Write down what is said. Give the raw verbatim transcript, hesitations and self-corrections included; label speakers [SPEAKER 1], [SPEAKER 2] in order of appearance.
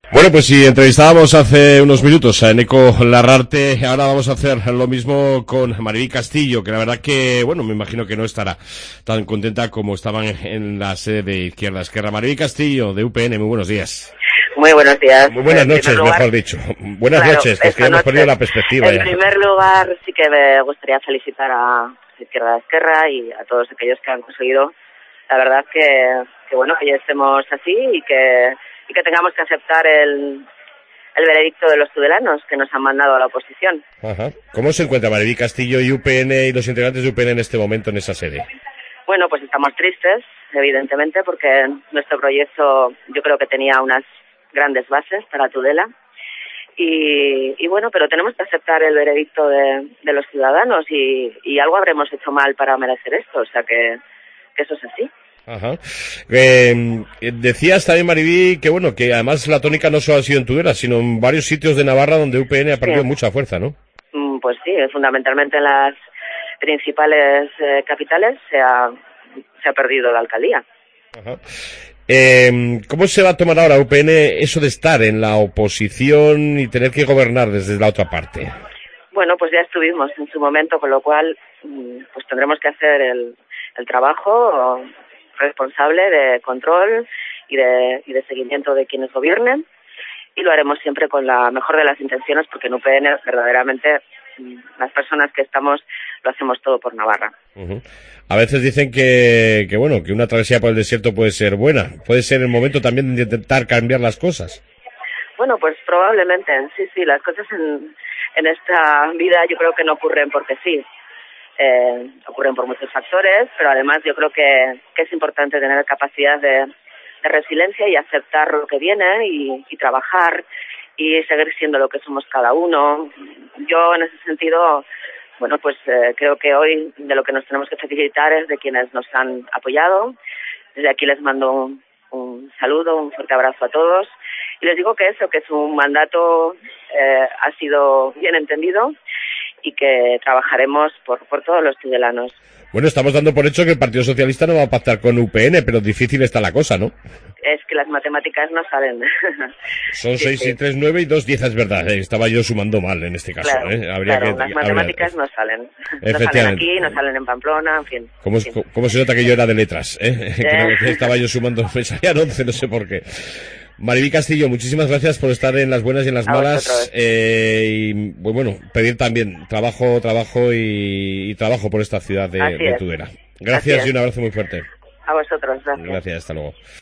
[SPEAKER 1] Bueno, pues si entrevistábamos hace unos minutos a Eneko Larrarte, ahora vamos a hacer lo mismo con Mariví Castillo, que la verdad que, bueno, me imagino que no estará tan contenta como estaban en la sede de Izquierda Esquerra. Mariví Castillo, de U P N, muy buenos días.
[SPEAKER 2] Muy buenos días.
[SPEAKER 1] Muy buenas noches, lugar, mejor dicho. Buenas
[SPEAKER 2] claro,
[SPEAKER 1] noches, que es que hemos perdido la perspectiva.
[SPEAKER 2] En
[SPEAKER 1] ya.
[SPEAKER 2] primer lugar, sí que me gustaría felicitar a Izquierda Esquerra y a todos aquellos que han conseguido, la verdad que, que bueno, que ya estemos así y que y que tengamos que aceptar el, el veredicto de los tudelanos que nos han mandado a la oposición.
[SPEAKER 1] Ajá. ¿Cómo se encuentra Mariví Castillo y U P N y los integrantes de U P N en este momento en esa sede?
[SPEAKER 2] Bueno, pues estamos tristes, evidentemente, porque nuestro proyecto yo creo que tenía unas grandes bases para Tudela y, y bueno, pero tenemos que aceptar el veredicto de, de los ciudadanos y, y algo habremos hecho mal para merecer esto, o sea que, que eso es así.
[SPEAKER 1] Ajá. Eh, decías también, Mariví, que bueno, que además la tónica no solo ha sido en Tudela, sino en varios sitios de Navarra donde U P N ha perdido sí. mucha fuerza, ¿no?
[SPEAKER 2] Pues sí, fundamentalmente en las principales eh, capitales se ha, se ha perdido la alcaldía.
[SPEAKER 1] Ajá. Eh, ¿Cómo se va a tomar ahora U P N eso de estar en la oposición y tener que gobernar desde la otra parte?
[SPEAKER 2] Bueno, pues ya estuvimos en su momento, con lo cual pues tendremos que hacer el, el trabajo responsable de control y de, y de seguimiento de quienes gobiernen, y lo haremos siempre con la mejor de las intenciones, porque en U P N verdaderamente las personas que estamos lo hacemos todo por Navarra.
[SPEAKER 1] Uh-huh. A veces dicen que, que bueno, que una travesía por el desierto puede ser buena, puede ser el momento también de intentar cambiar las cosas.
[SPEAKER 2] Bueno, pues probablemente, sí, sí, las cosas en, en esta vida yo creo que no ocurren porque sí. Eh, ocurren por muchos factores, pero además yo creo que, que es importante tener capacidad de, de resiliencia y aceptar lo que viene y, y trabajar y seguir siendo lo que somos cada uno. Yo en ese sentido, bueno, pues eh, creo que hoy de lo que nos tenemos que felicitar es de quienes nos han apoyado. Desde aquí les mando un, un saludo, un fuerte abrazo a todos y les digo que eso, que su mandato eh, ha sido bien entendido y que trabajaremos por, por todos los tudelanos.
[SPEAKER 1] Bueno, estamos dando por hecho que el Partido Socialista no va a pactar con U P N, pero difícil está la cosa, ¿no?
[SPEAKER 2] Es que las matemáticas no salen.
[SPEAKER 1] Son sí, seis sí. y tres, nueve y dos, diez, es verdad. Eh, estaba yo sumando mal en este caso.
[SPEAKER 2] Claro,
[SPEAKER 1] ¿eh? Habría
[SPEAKER 2] claro
[SPEAKER 1] que,
[SPEAKER 2] las matemáticas habría... no salen. No salen aquí, no salen en Pamplona, en fin.
[SPEAKER 1] ¿Cómo,
[SPEAKER 2] en fin.
[SPEAKER 1] ¿Cómo se nota que yo era de letras? ¿eh? Eh. Que, no, que estaba yo sumando, pensaría once, no sé por qué. Mariví Castillo, muchísimas gracias por estar en las buenas y en las
[SPEAKER 2] a
[SPEAKER 1] malas. Eh, y bueno, pedir también trabajo, trabajo y, y trabajo por esta ciudad de, de Tudela. Gracias y un abrazo muy fuerte.
[SPEAKER 2] A vosotros, gracias.
[SPEAKER 1] Gracias, hasta luego.